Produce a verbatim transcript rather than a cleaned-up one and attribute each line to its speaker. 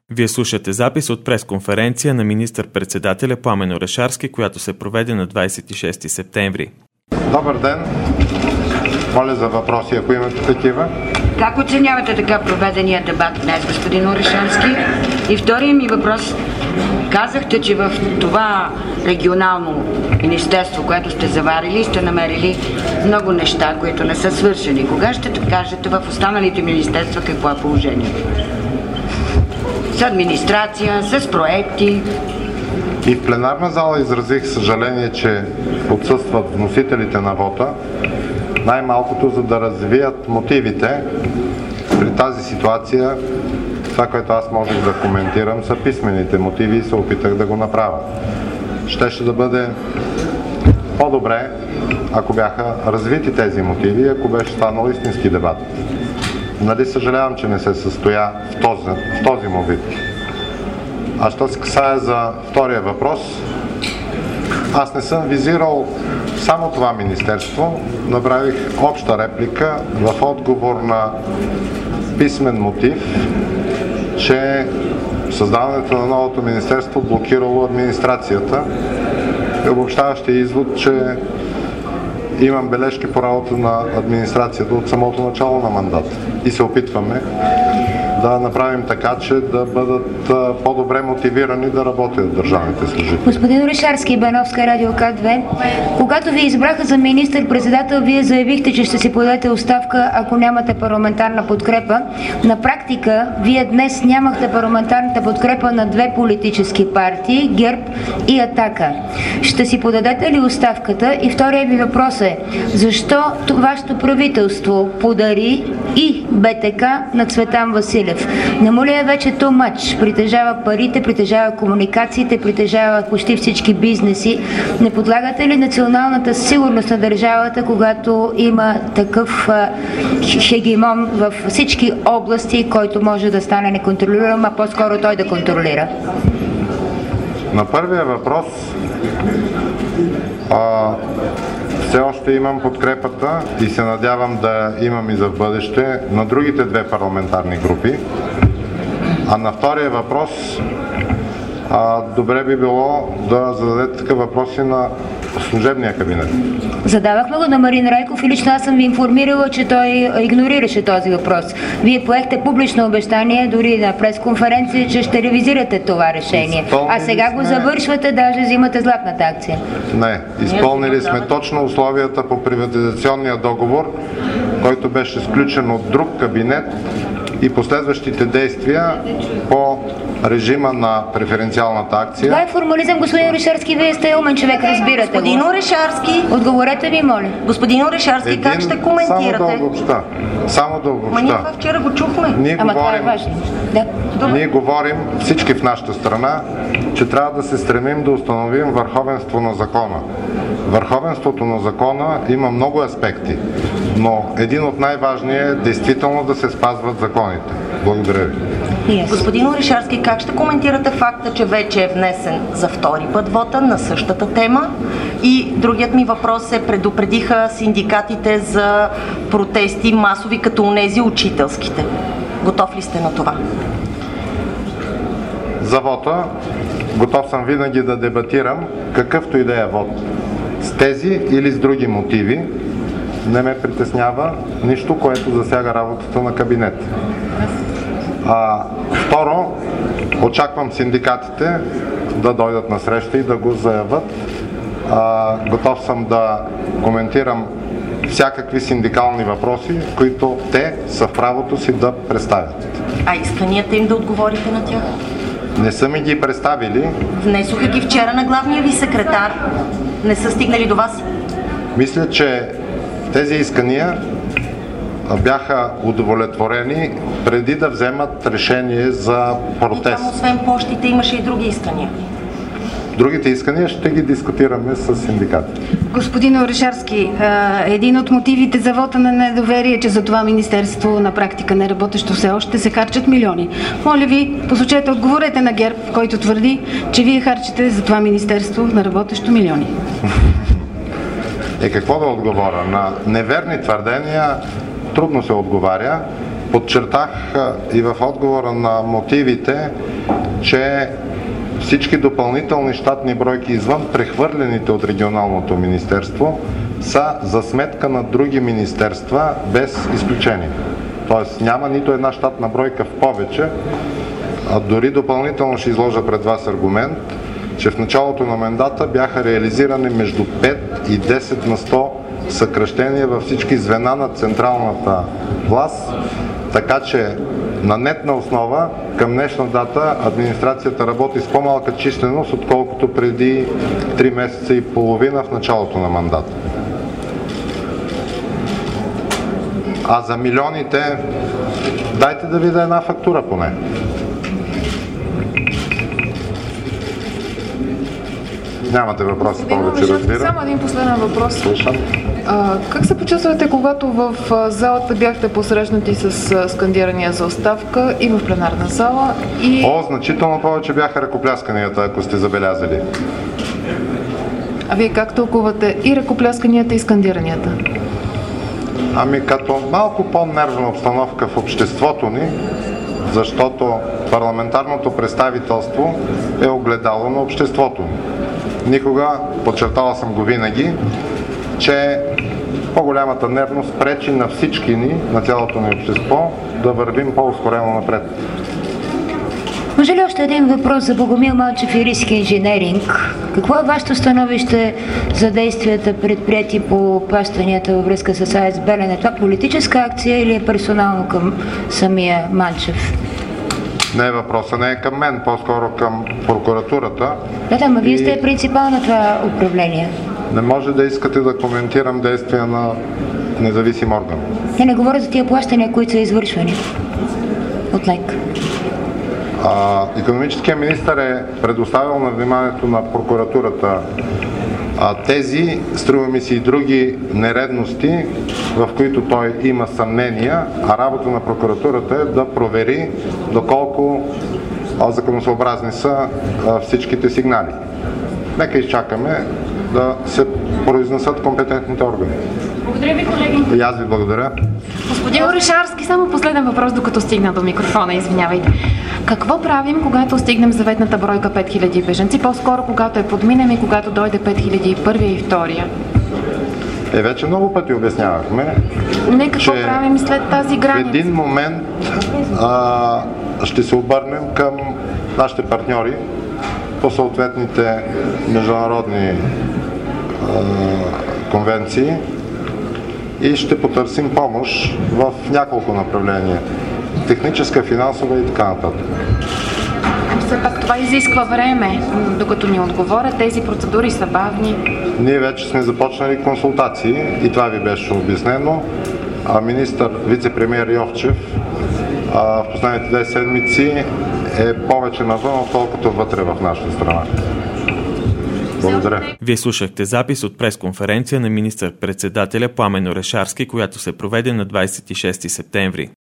Speaker 1: Вие слушате запис от пресконференция на министър-председателя Пламен Орешарски, която се проведе на двадесет и шести септември.
Speaker 2: Добър ден! Моля за въпроси, ако имате такива.
Speaker 3: Как оценявате така проведения дебат днес, господин Орешарски? И втория ми въпрос. Казахте, че в това регионално министерство, което сте заварили, сте намерили много неща, които не са свършени. Кога ще кажете в останалите министерства какво е положението? С администрация, с проекти.
Speaker 2: И в пленарна зала изразих съжаление, че отсъстват вносителите на вота, най-малкото за да развият мотивите. При тази ситуация това, което аз можех да коментирам, са писмените мотиви и се опитах да го направя. Щеше да бъде по-добре, ако бяха развити тези мотиви, ако беше станал истински дебат. Нали съжалявам, че не се състоя в този, в този му вид. А що се касае за втория въпрос, аз не съм визирал само това министерство, направих обща реплика в отговор на писмен мотив, че създаването на новото министерство блокирало администрацията и обобщаващия извод, че имам бележки по работа на администрацията от самото начало на мандата и се опитваме да направим така, че да бъдат по-добре мотивирани да работят държавните служители.
Speaker 4: Господин Орешарски, Бановска, Радио К две. Когато ви избраха за министър-председател, вие заявихте, че ще си подадете оставка, ако нямате парламентарна подкрепа. На практика, вие днес нямахте парламентарната подкрепа на две политически партии, ГЕРБ и Атака. Ще си подадете ли оставката? И втория ви въпрос е, защо вашето правителство подари и БТК на Цветан Василев? Не му ли е вече too much? Притежава парите, притежава комуникациите, притежава почти всички бизнеси. Не подлагате ли националната сигурност на държавата, когато има такъв а, хегемон във всички области, който може да стане неконтролиран, а по-скоро той да контролира?
Speaker 2: На първия въпрос а, все още имам подкрепата и се надявам да имам и за бъдеще на другите две парламентарни групи. А на втория въпрос, а, добре би било да зададете такива въпроси на служебния кабинет.
Speaker 4: Задавахме го на Марин Райков и лично аз съм ви информирала, че той игнорираше този въпрос. Вие поехте публично обещание, дори на пресконференция, че ще ревизирате това решение. Изпълнили а сега сме... го завършвате, даже взимате златната акция.
Speaker 2: Не, изпълнили сме точно условията по приватизационния договор, който беше сключен от друг кабинет, и последващите действия по режима на преференциалната акция.
Speaker 4: Това е формализъм, господин Орешарски, вие сте умен човек, разбирате.
Speaker 5: Господин Орешарски,
Speaker 4: отговорете ви, моля.
Speaker 5: Господин Орешарски,
Speaker 2: Един,
Speaker 5: как ще коментирате?
Speaker 2: Само да обобща. Само да обобща.
Speaker 5: Ма ние това вчера го чухме.
Speaker 2: Ние
Speaker 4: Ама
Speaker 2: говорим,
Speaker 4: това е важно. Да.
Speaker 2: Ние говорим, всички в нашата страна, че трябва да се стремим да установим върховенство на закона. Върховенството на закона има много аспекти, но един от най-важния е действително да се спазват законите. Благодаря ви.
Speaker 5: Yes. Господин Орешарски, как ще коментирате факта, че вече е внесен за втори път вота на същата тема? И другият ми въпрос е, предупредиха синдикатите за протести масови, като онези учителските. Готов ли сте на това?
Speaker 2: За вота готов съм винаги да дебатирам какъвто и да е вод. С тези или с други мотиви не ме притеснява нищо, което засяга работата на кабинет. А, второ, очаквам синдикатите да дойдат на среща и да го заявят. А, готов съм да коментирам всякакви синдикални въпроси, които те са в правото си да представят.
Speaker 5: А исканията им да отговорите на тях?
Speaker 2: Не са ми ги представили.
Speaker 5: Внесоха ги вчера на главния ви секретар. Не са стигнали до вас?
Speaker 2: Мисля, че тези искания бяха удовлетворени преди да вземат решение за протест.
Speaker 5: И там, освен почтите, имаше и други искания.
Speaker 2: Другите искания ще ги дискутираме с синдиката.
Speaker 6: Господин Орешарски, един от мотивите за вота на недоверие е, че за това министерство на практика не работещо все още се харчат милиони. Моля ви, посочете, отговорете на ГЕРБ, който твърди, че вие харчите за това министерство на работещо милиони.
Speaker 2: Е, какво да отговоря? На неверни твърдения трудно се отговаря. Подчертах и в отговора на мотивите, че всички допълнителни щатни бройки извън прехвърлените от регионалното министерство са за сметка на други министерства без изключение. Тоест няма нито една щатна бройка в повече, а дори допълнително ще изложа пред вас аргумент, че в началото на мандата бяха реализирани между пет и десет на сто съкращения във всички звена на централната власт, така че на нетна основа към днешна дата администрацията работи с по-малка численост, отколкото преди три месеца и половина в началото на мандата. А за милионите, дайте да видя една фактура поне. Нямате въпроси повече, разбира.
Speaker 7: Само един последен въпрос.
Speaker 2: Слушам.
Speaker 7: А, как се почувствате, когато в залата бяхте посрещнати с скандирания за оставка и в пленарна зала? И...
Speaker 2: О, значително повече бяха ръкоплясканията, ако сте забелязали.
Speaker 7: А вие как тълкувате и ръкоплясканията, и скандиранията?
Speaker 2: Ами като малко по-нервна обстановка в обществото ни, защото парламентарното представителство е огледало на обществото ни. Никога, подчертала съм го винаги, че по-голямата нервност пречи на всички ни, на цялото ни общество, да вървим по-ускорено напред.
Speaker 4: Може ли още един въпрос за Богомил Малчев и Риск инженеринг? Какво е вашето становище за действията предприяти по плащанията във връзка с АЕЦ Белене? Това политическа акция или е персонално към самия Малчев?
Speaker 2: Не, въпросът не е към мен, по-скоро към прокуратурата.
Speaker 4: Да, да, но вие
Speaker 2: и...
Speaker 4: сте принципал на това управление.
Speaker 2: Не може да искате да коментирам действия на независим орган.
Speaker 4: Не, не говоря за тия плащания, които са извършвани от ЛЕК.
Speaker 2: Икономическият министър е предоставил на вниманието на прокуратурата а, тези, струва ми се и други нередности, в които той има съмнения, а работа на прокуратурата е да провери доколко а, законосъобразни са а, всичките сигнали. Нека изчакаме да се произнесат компетентните органи.
Speaker 7: Благодаря ви, колеги.
Speaker 2: И аз ви благодаря.
Speaker 7: Господин Орешарски, само последен въпрос, докато стигна до микрофона, извинявайте. Какво правим, когато стигнем заветната бройка пет хиляди бежанци? По-скоро, когато е подминем и когато дойде пет хиляди и първия и втория?
Speaker 2: Е, вече много пъти обяснявахме,
Speaker 7: Не, какво правим след тази граница?
Speaker 2: В един момент а, ще се обърнем към нашите партньори по съответните международни а, конвенции и ще потърсим помощ в няколко направления. Техническа, финансова и така нататък.
Speaker 7: Все пак това изисква време, докато ни отговорят. Тези процедури са бавни.
Speaker 2: Ние вече сме започнали консултации и това ви беше обяснено. А министър, вице-премиер Йовчев а, в последните две седмици е повече навън, отколкото вътре в нашата страна. Благодаря.
Speaker 1: Вие слушахте запис от пресконференция на министър-председателя Пламен Орешарски, която се проведе на двадесет и шести септември.